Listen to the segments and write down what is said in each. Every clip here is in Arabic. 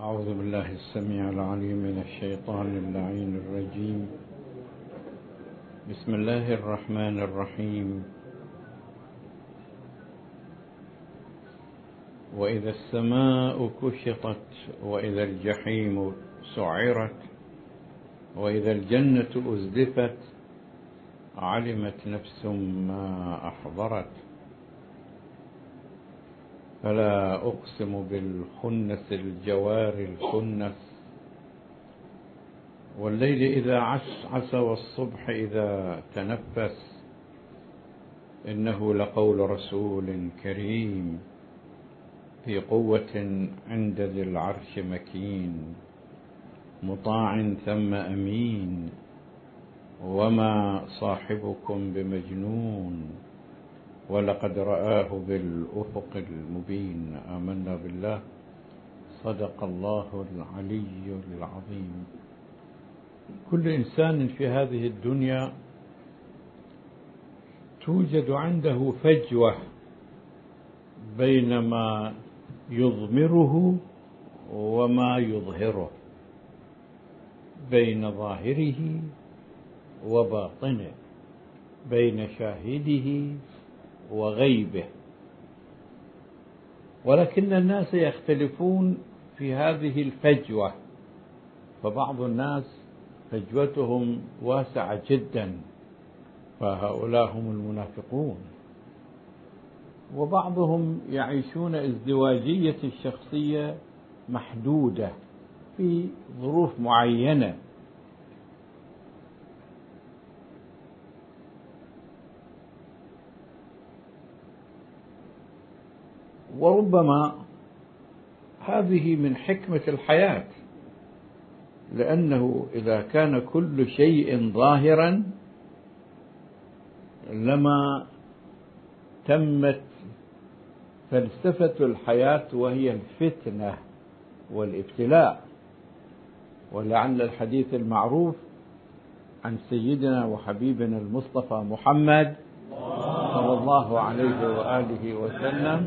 أعوذ بالله السميع العليم من الشيطان اللعين الرجيم. بسم الله الرحمن الرحيم. وإذا السماء كشطت وإذا الجحيم سعرت وإذا الجنة أزلفت علمت نفس ما أحضرت. فلا أقسم بالخنس الجوار الكنس والليل إذا عسعس والصبح إذا تنفس إنه لقول رسول كريم في قوة عند ذي العرش مكين مطاع ثم أمين وما صاحبكم بمجنون ولقد رآه بالأفق المبين. آمنا بالله. صدق الله العلي العظيم. كل إنسان في هذه الدنيا توجد عنده فجوة بين ما يضمره وما يظهره، بين ظاهره وباطنه، بين شاهده وغيبه، ولكن الناس يختلفون في هذه الفجوة. فبعض الناس فجوتهم واسعة جدا، فهؤلاء هم المنافقون، وبعضهم يعيشون ازدواجية الشخصية محدودة في ظروف معينة. وربما هذه من حكمة الحياة، لأنه إذا كان كل شيء ظاهرا لما تمت فلسفة الحياة وهي الفتنة والابتلاء. ولعل الحديث المعروف عن سيدنا وحبيبنا المصطفى محمد صلى الله عليه وآله وسلم: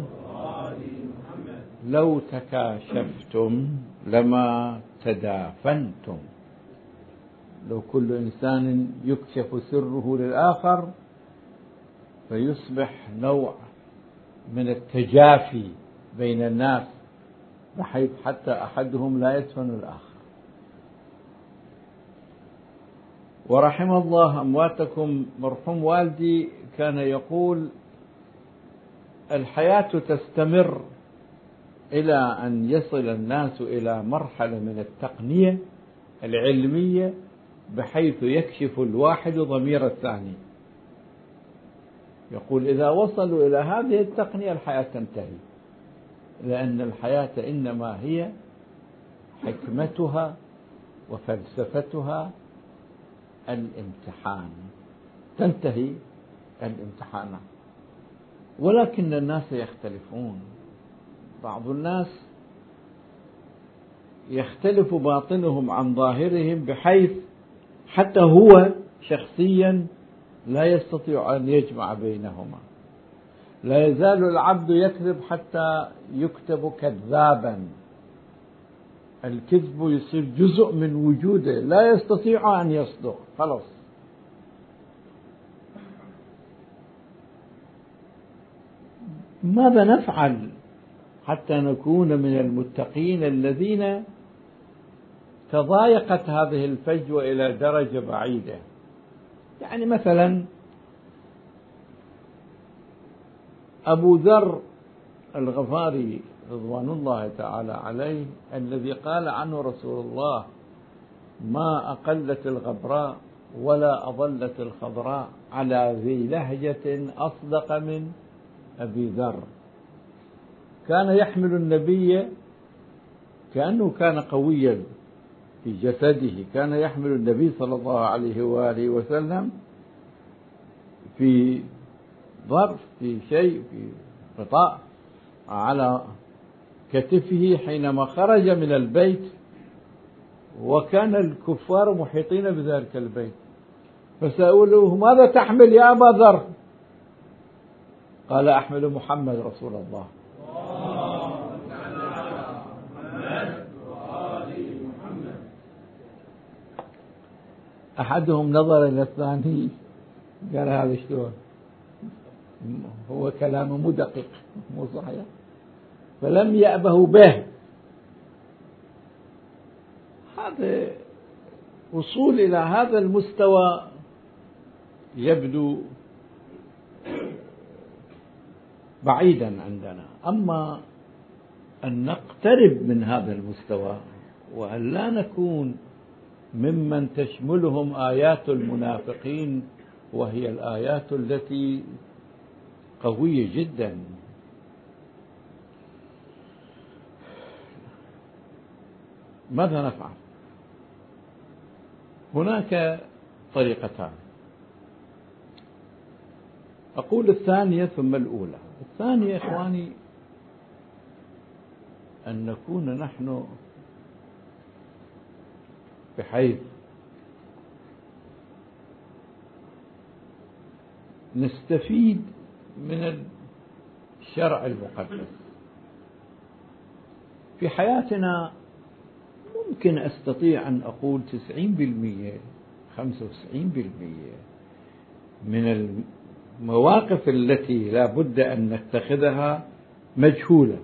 لو تكاشفتم لما تدافنتم. لو كل إنسان يكشف سره للآخر فيصبح نوع من التجافي بين الناس، بحيث حتى أحدهم لا يدفن الآخر. ورحم الله أمواتكم. مرحوم والدي كان يقول: الحياة تستمر إلى أن يصل الناس إلى مرحلة من التقنية العلمية بحيث يكشف الواحد ضمير الثاني. يقول: إذا وصلوا إلى هذه التقنية الحياة تنتهي، لأن الحياة إنما هي حكمتها وفلسفتها الامتحان، تنتهي الامتحانات. ولكن الناس يختلفون. بعض الناس يختلف باطنهم عن ظاهرهم بحيث حتى هو شخصيا لا يستطيع أن يجمع بينهما. لا يزال العبد يكذب حتى يكتب كذابا. الكذب يصير جزء من وجوده، لا يستطيع أن يصدق، خلاص. ماذا نفعل حتى نكون من المتقين الذين تضايقت هذه الفجوة إلى درجة بعيدة؟ يعني مثلا أبو ذر الغفاري رضوان الله تعالى عليه، الذي قال عنه رسول الله: ما أقلت الغبراء ولا أضلت الخضراء على ذي لهجة أصدق من أبي ذر. كان يحمل النبي كأنه كان قويا في جسده، كان يحمل النبي صلى الله عليه وآله وسلم في ظرف، في شيء، في غطاء على كتفه حينما خرج من البيت، وكان الكفار محيطين بذلك البيت. فسألوه: ماذا تحمل يا أبا ذر؟ قال: أحمل محمد رسول الله. أحدهم نظر إلى الثاني قال هذا شلون، هو كلامه مو دقيق مو صحيح، فلم يأبه به. هذا وصول إلى هذا المستوى يبدو بعيدا عندنا. أما أن نقترب من هذا المستوى وأن لا نكون ممن تشملهم آيات المنافقين، وهي الآيات التي قوية جدا. ماذا نفعل؟ هناك طريقتان، أقول الثانية ثم الأولى. الثانية إخواني أن نكون نحن بحيث نستفيد من الشرع المقدس في حياتنا. ممكن أستطيع أن أقول 90% 95% من المواقف التي لا بد أن نتخذها مجهولة.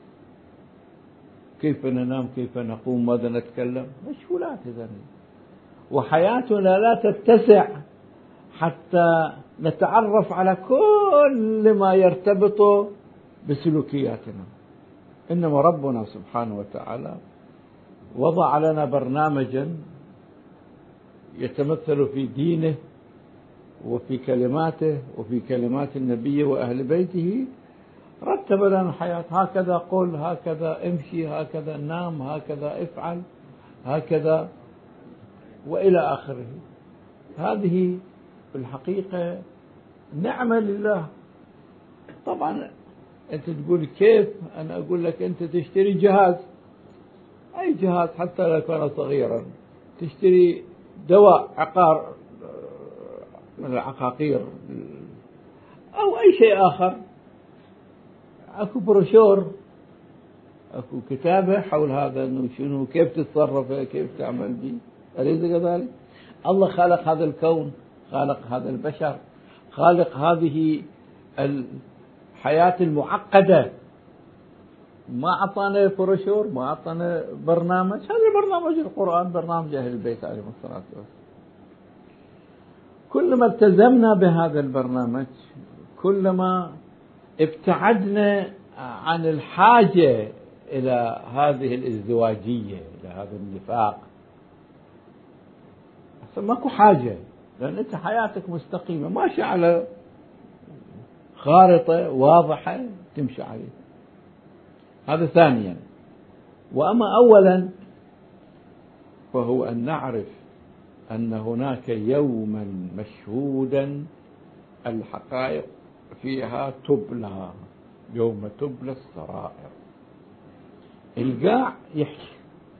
كيف ننام، كيف نقوم، ماذا نتكلم، مجهولات إذن. وحياتنا لا تتسع حتى نتعرف على كل ما يرتبط بسلوكياتنا. إنما ربنا سبحانه وتعالى وضع لنا برنامجا يتمثل في دينه وفي كلماته وفي كلمات النبي وأهل بيته. رتب لنا الحياة، هكذا قل، هكذا امشي، هكذا نام، هكذا افعل، هكذا وإلى آخره. هذه في الحقيقة نعمة لله. طبعا أنت تقول كيف، أنا أقول لك أنت تشتري جهاز، أي جهاز حتى لو كان صغيرا، تشتري دواء عقار من العقاقير أو أي شيء آخر، أكو بروشور، أكو كتابة حول هذا، إنه شنو، كيف تتصرف، كيف تعمل به. أليس كذلك؟ الله خالق هذا الكون، خالق هذا البشر، خالق هذه الحياة المعقدة. ما أعطانا بروشور، ما أعطانا برنامج. هذا برنامج القرآن، برنامج أهل البيت عليهم الصلاة والسلام. كلما التزمنا بهذا البرنامج كلما ابتعدنا عن الحاجة إلى هذه الازدواجية، إلى هذا النفاق. ماكو حاجة، لأن أنت حياتك مستقيمة، ماشي على خارطة واضحة تمشي عليها. هذا ثانيا. وأما أولا فهو أن نعرف أن هناك يوما مشهودا الحقائق فيها تبلى، يوم تبلى السرائر. القاع يحكي،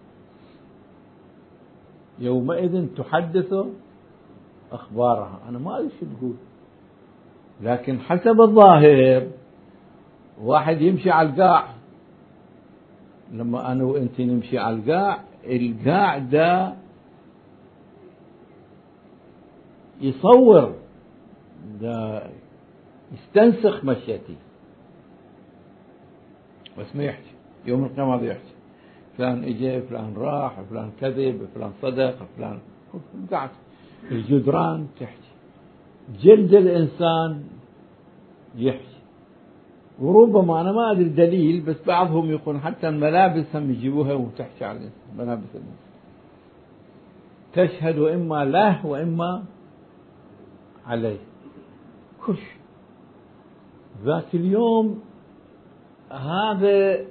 يومئذ تحدث أخبارها. أنا ما أدري شو تقول، لكن حسب الظاهر واحد يمشي على القاع، لما أنا وأنت نمشي على القاع، القاع ده يصور، ده يستنسخ مشيتي، بس ما يحكي. يوم القيامة هذا يحكي، فلان اجى، فلان راح، فلان كذب، فلان صدق، فلان قاعد. الجدران تحكي، جلد الإنسان يحكي، وربما أنا ما أدري الدليل، بس بعضهم يقول حتى الملابس هم يجيبوها وتحكي على ملابس الإنسان، تشهد إما له وإما عليه. كش ذاك اليوم هذا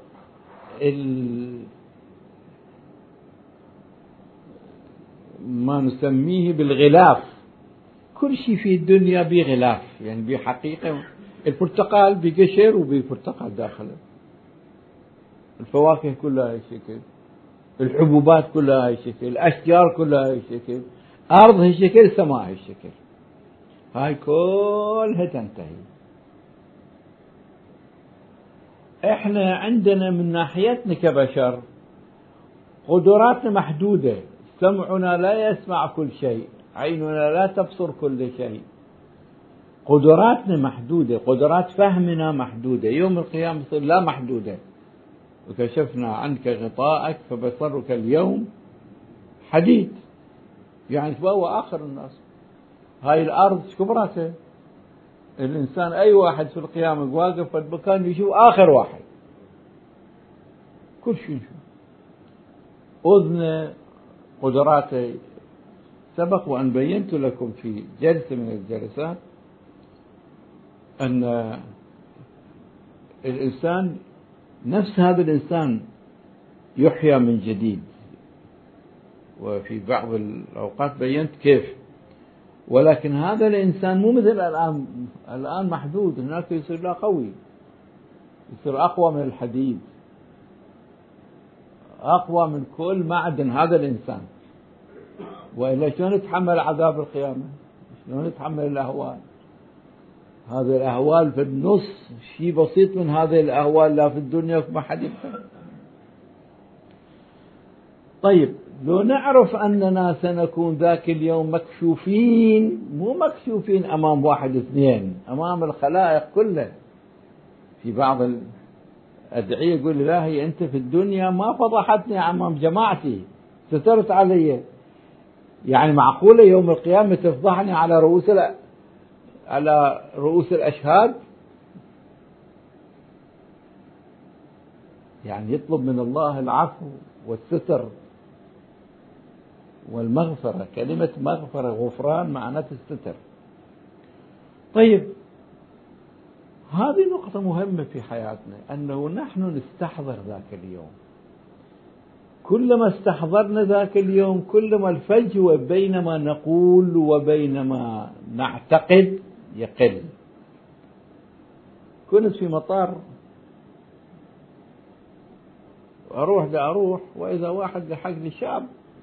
ما نسميه بالغلاف. كل شيء في الدنيا بغلاف، يعني بحقيقة. البرتقال بقشر وببرتقال داخله، الفواكه كلها هاي شكل، الحبوبات كلها هاي شكل، الأشجار كلها هاي شكل، أرض هاي شكل، سماء هاي شكل. هاي كلها تنتهي. احنا عندنا من ناحيتنا كبشر قدراتنا محدودة، سمعنا لا يسمع كل شيء، عيننا لا تبصر كل شيء، قدراتنا محدودة، قدرات فهمنا محدودة. يوم القيامة يصير لا محدودة. وكشفنا عنك غطاءك فبصرك اليوم حديد، يعني فهو آخر الناس. هاي الأرض كبرته، الإنسان أي واحد في القيامة واقف في المكان يشوف آخر واحد، كل شيء يشوف. أذن قدراته، سبق وأن بينت لكم في جلسة من الجلسات أن الإنسان نفس هذا الإنسان يحيى من جديد، وفي بعض الأوقات بينت كيف. ولكن هذا الإنسان مو مثل الآن محدود، هناك يصير له قوي، يصير أقوى من الحديد، أقوى من كل معدن هذا الإنسان. وإلا شلون يتحمل عذاب القيامة؟ شلون يتحمل الأهوال؟ هذه الأهوال في النص شيء بسيط من هذه الأهوال لا في الدنيا ما حد يفهم. طيب لو نعرف أننا سنكون ذاك اليوم مكشوفين، مو مكشوفين أمام واحد اثنين، أمام الخلائق كلها. في بعض الأدعية يقول إلهي أنت في الدنيا ما فضحتني أمام جماعتي، سترت علي، يعني معقولة يوم القيامة تفضحني على رؤوس الأشهاد؟ يعني يطلب من الله العفو والستر والمغفرة. كلمة مغفرة غفران معناته الستر. طيب هذه نقطة مهمة في حياتنا، أنه نحن نستحضر ذاك اليوم. كلما استحضرنا ذاك اليوم كلما الفجوة بين ما نقول وبين ما نعتقد يقل. كنت في مطار أروح وإذا واحد لحقني شاب،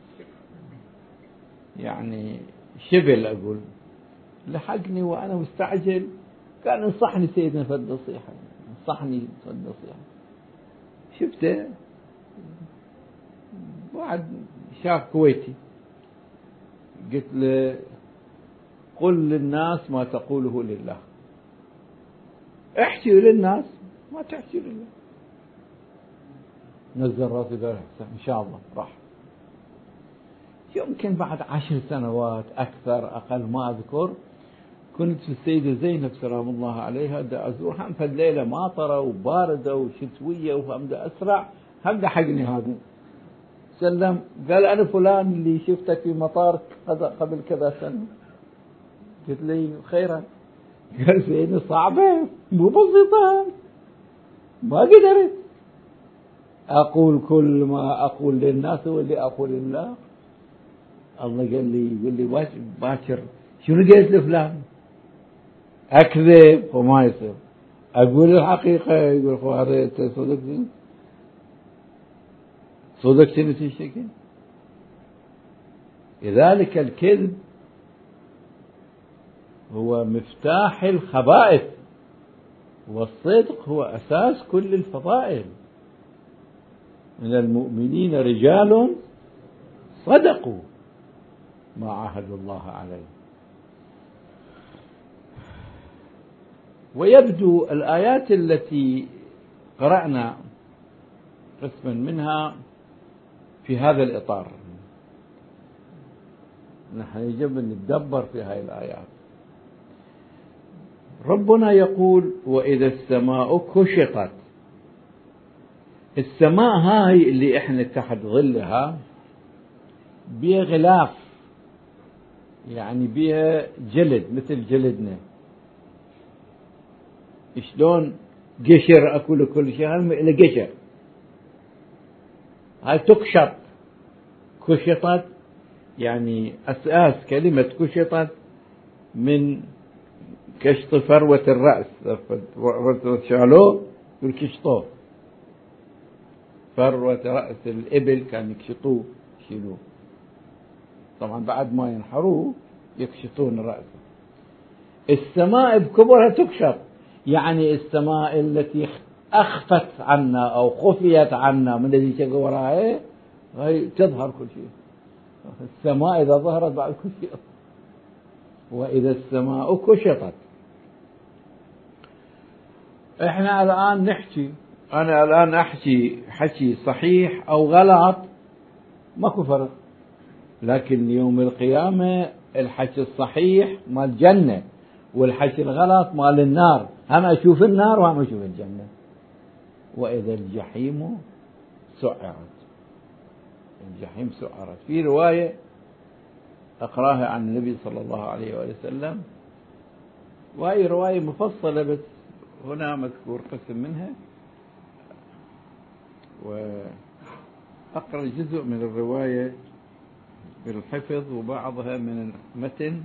يعني شبل أقول، لحقني وأنا مستعجل، كان انصحني سيدنا في النصيحة، انصحني في النصيحة. شفته واحد شاب كويتي، قلت له قل للناس ما تقوله لله، احكي للناس ما تحكي لله. نزل راسي قال إن شاء الله. راح. يمكن بعد 10 سنوات أكثر أقل ما أذكر، كنت في السيدة زينب سلام الله عليها دا أزورها، في الليلة ماطرة وباردة وشتوية وهمدا أسرع، هم حقني هذا سلم، قال أنا فلان اللي شفتك في مطار قبل كذا سنة. قلت لي خيرا. قال زين صعبة مو بسيطة، ما قدرت أقول كل ما أقول للناس واللي أقول لله. الله قال لي باكر شنو قلت لفلان؟ أكذب وما يصير، أقول الحقيقة. يقول هذا أنت صدقت في الشكل. لذلك الكذب هو مفتاح الخبائث، والصدق هو أساس كل الفضائل. من المؤمنين رجال صدقوا ما عاهدوا الله عليه. ويبدو الآيات التي قرأنا قسما منها في هذا الإطار، نحن يجب أن نتدبر في هذه الآيات. ربنا يقول وإذا السماء كشطت. السماء هاي اللي احنا تحت ظلها بها غلاف، يعني بها جلد مثل جلدنا. شلون قشر أكل كل شيء إلى قشر، هاي تكشط. كشطت يعني أساس كلمة كشطت من كشط فروة الرأس، شالوه يكشطوه. فروة رأس الإبل كان يكشطوه يشيلوه، طبعا بعد ما ينحروه يكشطون رأسه. السماء بكبرها تكشط، يعني السماء التي أخفت عنا أو خفيت عنا من الذي شق وراها هي تظهر كل شيء. السماء إذا ظهرت بعد كل شيء وإذا السماء كشطت. احنا الآن نحكي، أنا الآن أحكي حكي صحيح أو غلط ماكو فرق، لكن يوم القيامة الحكي الصحيح مال الجنة والحكي الغلط مال النار، هم أشوف النار وهم أشوف الجنة. وإذا الجحيم سعرت، الجحيم سعرت. في رواية أقراها عن النبي صلى الله عليه وسلم، وهي رواية مفصلة بس هنا مذكور قسم منها، وأقرأ جزء من الرواية بالحفظ وبعضها من المتن.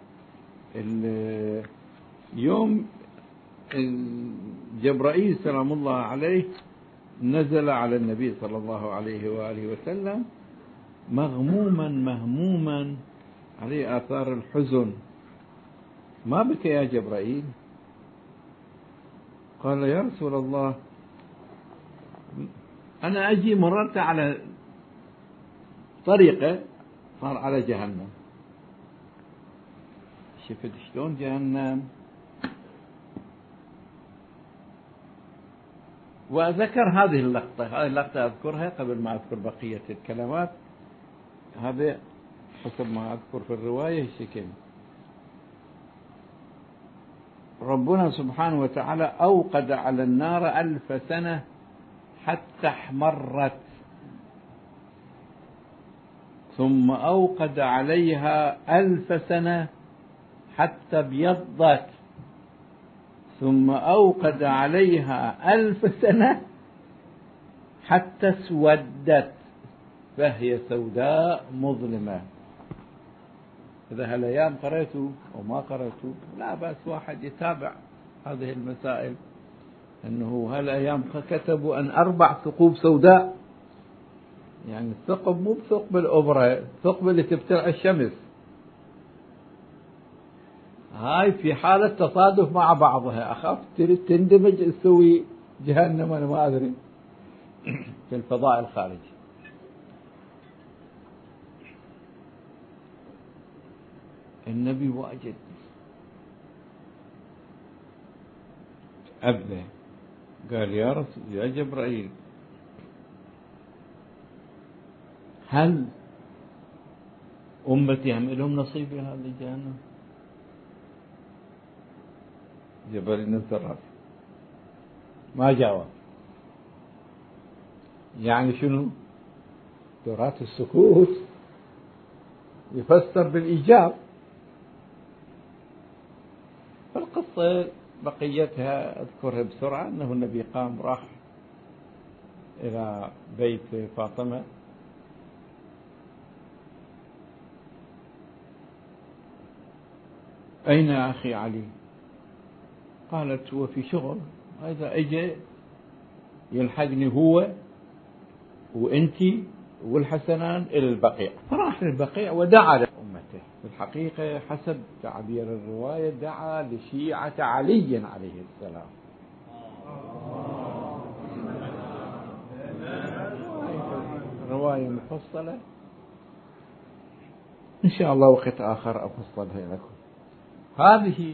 اليوم جبرائيل سلام الله عليه نزل على النبي صلى الله عليه وآله وسلم مهموما عليه آثار الحزن. ما بك يا جبرائيل؟ قال يا رسول الله أنا أجي مررت على طريقة صار على جهنم، شفت شلون جهنم، وأذكر هذه اللقطة أذكرها قبل ما أذكر بقية الكلمات. هذا حسب ما أذكر في الرواية شكل ربنا سبحانه وتعالى أوقد على النار 1000 سنة حتى احمرت، ثم أوقد عليها 1000 سنة حتى ابيضت، ثم أوقد عليها 1000 سنة حتى اسودت، فهي سوداء مظلمة. إذا هالأيام قرأتوا أو ما قرأتوا لا بأس واحد يتابع هذه المسائل، أنه هالأيام كتبوا أن 4 ثقوب سوداء، يعني الثقب مو بثقب الأوبرا، الثقب اللي تبتلع الشمس، هاي في حالة تصادف مع بعضها، أخاف تندمج تسوي جهنم أنا ما أدري في الفضاء الخارجي. النبي واجد أبدا قال يا رسول يا جبرائيل هل أمتي هم لهم نصيب في هذه الجهنم؟ جبرائيل نزل راسه ما جاوب. يعني شنو؟ تراث السكوت يفسر بالإيجاب. القصة بقيتها أذكرها بسرعة، أنه النبي قام راح إلى بيت فاطمة، أين يا أخي علي؟ قالت هو في شغل، إذا أجى يلحقني هو وأنتي والحسنان إلى البقيع. فراح للبقيع ودعا لأمته. في الحقيقة حسب تعبير الرواية دعا لشيعة علي عليه السلام. رواية مفصلة إن شاء الله وقت آخر أفصلها لكم. هذه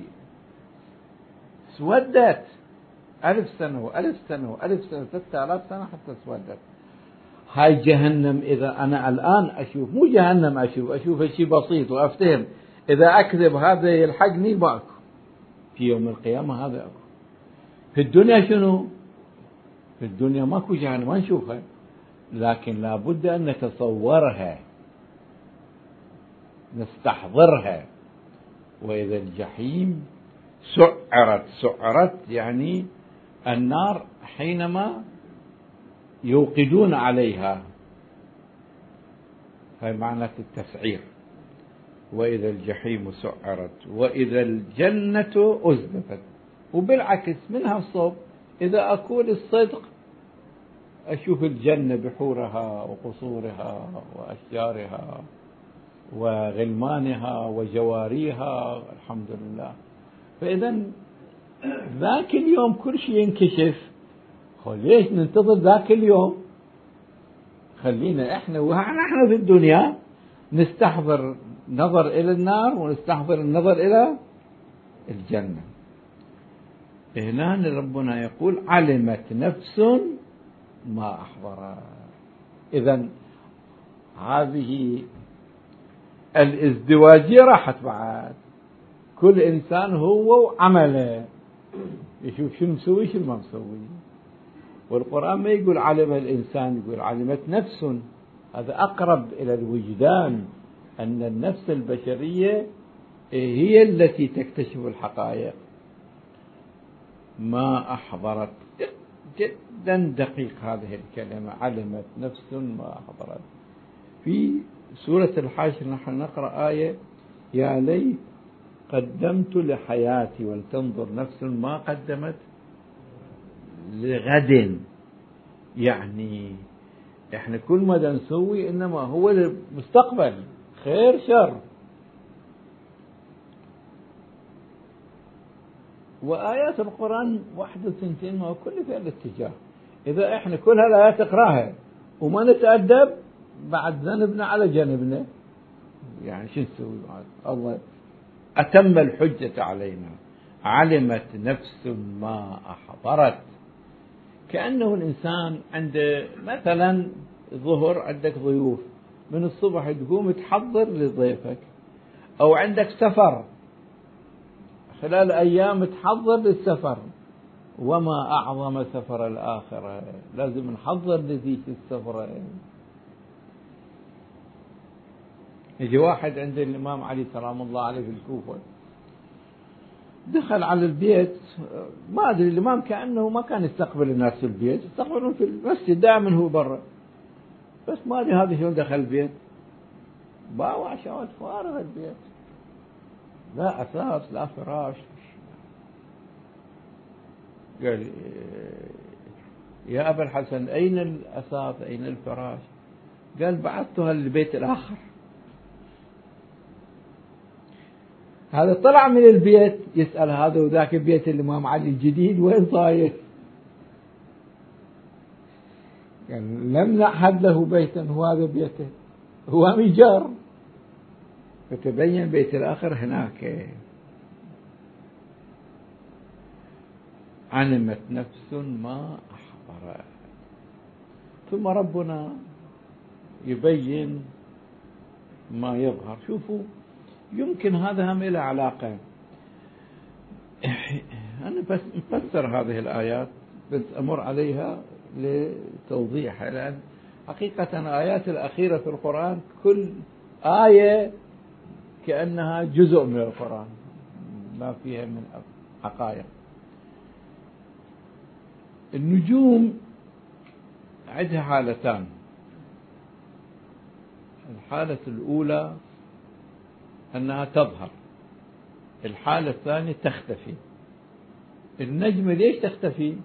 سودت 1000 سنة و1000 سنة و1000 سنة 3000 سنة حتى اسودت. هاي جهنم إذا أنا الآن أشوف مو جهنم أشوف شيء بسيط وأفتهم، إذا أكذب هذا يلحقني ماكو. في يوم القيامة هذا أكو. في الدنيا شنو؟ في الدنيا ماكو جهنم ما نشوفها، لكن لابد أن نتصورها نستحضرها. وإذا الجحيم سعرت يعني النار حينما يوقدون عليها، هاي معنى التسعير. وإذا الجحيم سعرت وإذا الجنة أزلفت. وبالعكس منها الصوب، إذا أقول الصدق أشوف الجنة بحورها وقصورها وأشجارها وغلمانها وجواريها الحمد لله. فإذا ذاك اليوم كل شيء ينكشف. ليش ننتظر ذاك اليوم؟ خلينا احنا في الدنيا نستحضر نظر إلى النار ونستحضر النظر إلى الجنة. هنا ربنا يقول علمت نفس ما أحضرت. إذن هذه الازدواجية راحت بعد، كل إنسان هو وعمله يشوف شو مسوي شو ما مسوي. والقرآن ما يقول علم الإنسان، يقول علمت نفس. هذا أقرب إلى الوجدان، أن النفس البشرية هي التي تكتشف الحقائق. ما أحضرت، جدا دقيق هذه الكلمة، علمت نفس ما أحضرت. في سورة الحشر نحن نقرأ آية يا ليت قدمت لحياتي ولتنظر نفس ما قدمت لغد. يعني احنا كل ما نسوي انما هو للمستقبل، خير شر. وآيات القرآن واحد وثنتين ما كل في الاتجاه. إذا احنا كل هالآيات نقراها وما نتأدب بعد ذنبنا على جنبنا، يعني شو نسوي بعد؟ الله أتم الحجة علينا. علمت نفس ما أحضرت. كأنه الإنسان عنده مثلا ظهر، عندك ضيوف، من الصبح تقوم تحضر لضيفك، أو عندك سفر خلال أيام تحضر للسفر. وما أعظم سفر الآخرة، لازم نحضر لذيك السفرة. يجي واحد عند الإمام علي سلام الله عليه في الكوفة، دخل على البيت، ما أدري الإمام كأنه ما كان يستقبل الناس في البيت، يستقبلون في المسجد دائما هو برا، بس ما أدري هذا شلون دخل البيت. باوع شوات فارغ البيت، لا أثاث لا فراش. قال يا أبا الحسن أين الأثاث أين الفراش؟ قال بعثتها للبيت الآخر. هذا طلع من البيت يسأل هذا وذاك بيت الإمام علي الجديد وين صاير؟ يعني لم نعهد له بيتا، هو هذا بيته، هو ميجار. فتبين بيت الآخر هناك. علمت نفس ما أحضرت. ثم ربنا يبين ما يظهر. شوفوا، يمكن هذا هم له علاقة. أنا بس نفسر هذه الآيات، بس أمر عليها لتوضيحها، لأن حقيقة الآيات الأخيرة في القرآن كل آية كأنها جزء من القرآن، ما فيها من حقائق. النجوم عندها حالتان. الحالة الأولى أنها تظهر، الحالة الثانية تختفي. النجمة ليش تختفي؟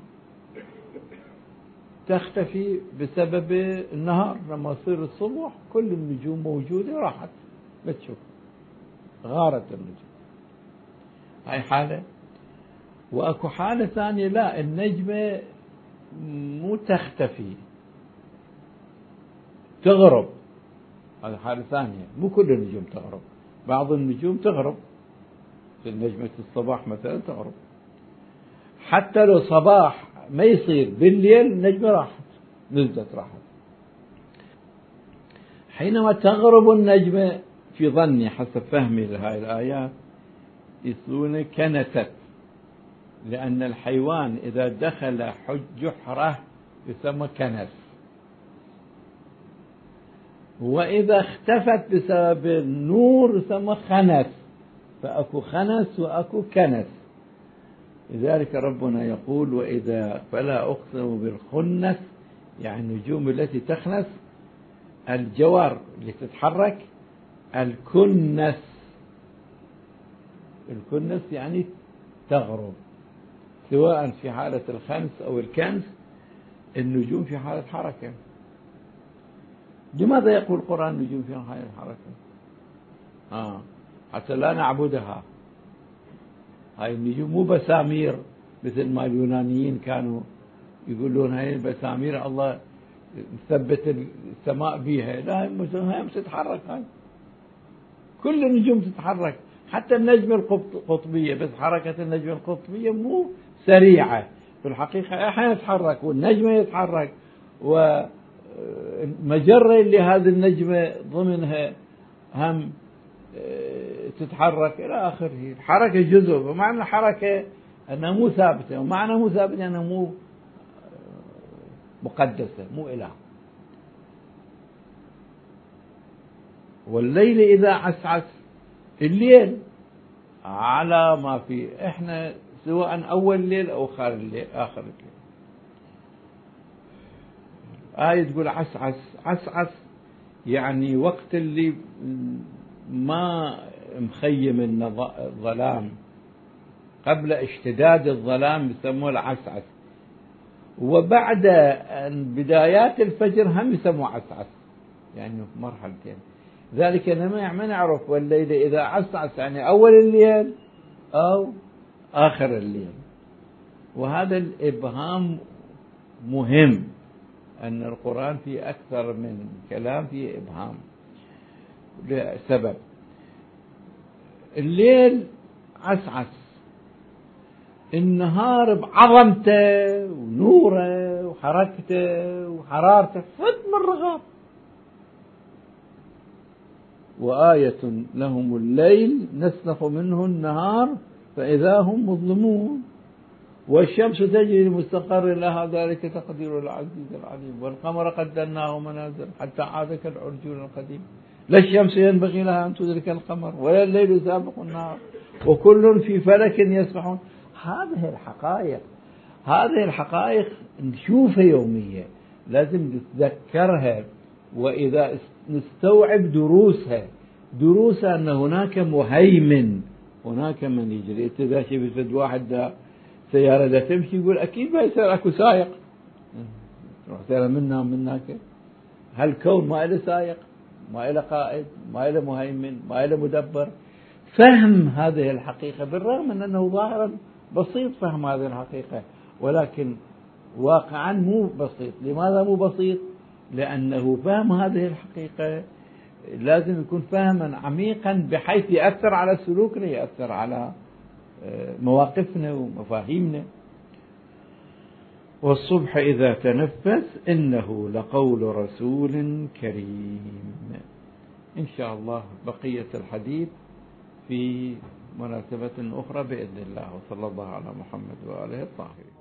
تختفي بسبب النهار، لما يصير الصبح كل النجوم موجودة راحت، لا تشوف، غارت النجوم. هاي حالة. وأكو حالة ثانية لا، النجمة مو تختفي، تغرب. هذه حالة ثانية، مو كل النجوم تغرب، بعض النجوم تغرب، في نجمة الصباح مثلا تغرب. حتى لو صباح ما يصير بالليل النجمة راحت، نزلت راحت. حينما تغرب النجمة في ظني حسب فهمي لهذه الآيات يسمونه كنست، لأن الحيوان إذا دخل جحره يسمى كنس، وإذا اختفت بسبب النور يسمى خنس. فأكو خنس وأكو كنس. لذلك ربنا يقول وإذا فلا أقسم بالخنس، يعني النجوم التي تخنس، الجوار اللي تتحرك، الكنس. الكنس يعني تغرب، سواء في حالة الخنس أو الكنس، النجوم في حالة حركة. لماذا يقول القرآن النجوم في حالة حركة؟ حتى لا نعبدها. هاي النجوم مو بسامير مثل ما اليونانيين كانوا يقولون هاي البسامير الله مثبت السماء بيها، لا، هي تتحرك. هاي كل النجوم تتحرك، حتى النجمة القطبية، بس حركة النجمة القطبية مو سريعة في الحقيقة، أحيانا يتحرك والنجمة يتحرك، ومجرة اللي هذه النجمة ضمنها هم تتحرك إلى آخره. الحركة جزء، ومعنى الحركة أنها مو ثابتة، ومعنى مو ثابتة أنها مو مقدسة، مو إله. والليل إذا عسعس، الليل على ما فيه إحنا سواء أول الليل أو آخر الليل. آية تقول عسعس، عسعس يعني وقت اللي ما مخيم الظلام، قبل اشتداد الظلام يسموه العسعس، وبعد بدايات الفجر هم يسموه عسعس، يعني مرحلتين. ذلك ما نعرف والليل إذا عسعس يعني أول الليل أو آخر الليل. وهذا الإبهام مهم، أن القرآن فيه أكثر من كلام فيه إبهام لسبب. الليل عسعس، النهار بعظمته ونوره وحركته وحرارته فد من الرغاب. وآية لهم الليل نسلخ منه النهار فإذا هم مظلمون، والشمس تجري لمستقر لها ذلك تقدير العزيز العليم، والقمر قدرناه منازل حتى عاد كالعرجون القديم، لا الشمس ينبغي لها أن تدرك القمر ولا الليل سابق النهار وكل في فلك يسبحون. هذه الحقائق نشوفها يوميا، لازم نتذكرها، وإذا نستوعب دروسها أن هناك مهيمن، هناك من يجري. أنت إذا شفت واحد سيارة لا تمشي يقول أكيد ما يصير أكو سائق، تروح سيارة منا ومناك. هالكون ما له سائق، ما له قائد، ما له مهيمن، ما له مدبر. فهم هذه الحقيقة، بالرغم من أنه ظاهرا بسيط فهم هذه الحقيقة، ولكن واقعا مو بسيط. لماذا مو بسيط؟ لأنه فهم هذه الحقيقة لازم يكون فهما عميقا بحيث يأثر على سلوكنا، يأثر على مواقفنا ومفاهيمنا. والصبح إذا تنفس إنه لقول رسول كريم. إن شاء الله بقية الحديث في مناسبة أخرى بإذن الله، وصلى الله على محمد وآله الطاهرين.